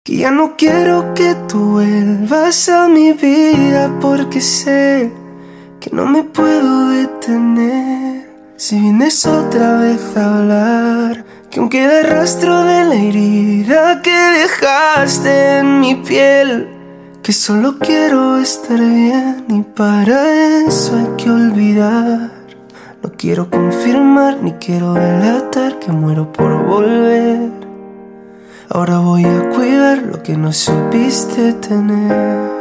Que ya no quiero que tú vuelvas a mi vida, porque sé que no me puedo detener. Si vienes otra vez a hablar, que aún queda rastro de la herida que dejaste en mi piel. Que solo quiero estar bien y para eso hay que olvidar. No quiero confirmar ni quiero delatar que muero por volver. Ahora voy a cuidar lo que no supiste tener.